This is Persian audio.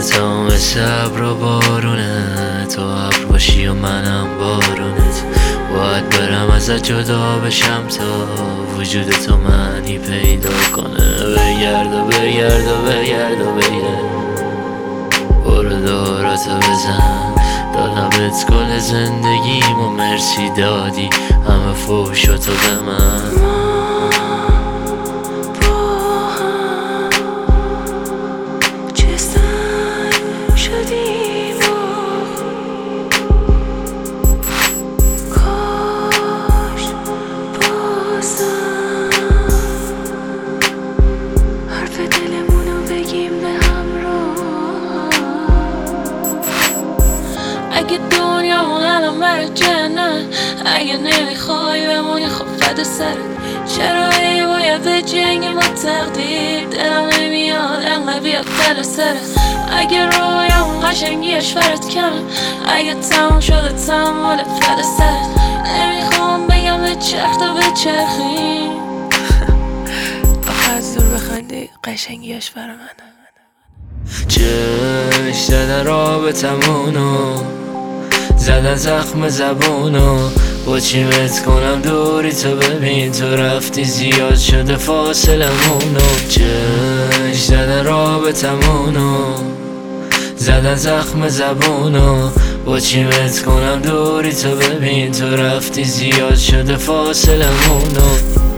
تا مثل ابر و بارونه، تو ابر باشی و منم بارونت. باید برم ازت جدا بشم تا وجود تو معنی پیدا کنه. بگرد و بگرد و بگرد و بگرد، برو دوراتو بزن. دادمت گل زندگیم و مرسی دادی همه فوشاتو به من. اگه دنیامون الان بره جنن، اگه نمیخوای بمونی خب فدا سرت. چرا ای باید به جنگی با تقدیر؟ دلم نمیاد انقدر بیاد دل سرت. اگه رویامون قشنگیش فرت کمه، اگه تموم شده تمومت فدا سرت. نمیخوام بگم به چرخ تا به چرخی آخه از دور بخندی قشنگیش برا منه. چش زدن رابطمونو، زدن زخم زبونو، با چیمت کنم دوری تو ببین تو رفتی زیاد شده فاصلمونو. چش زدن رابطمونو، زدن زخم زبونو، با چیمت کنم دوری تو ببین تو رفتی زیاد شده فاصلمونو.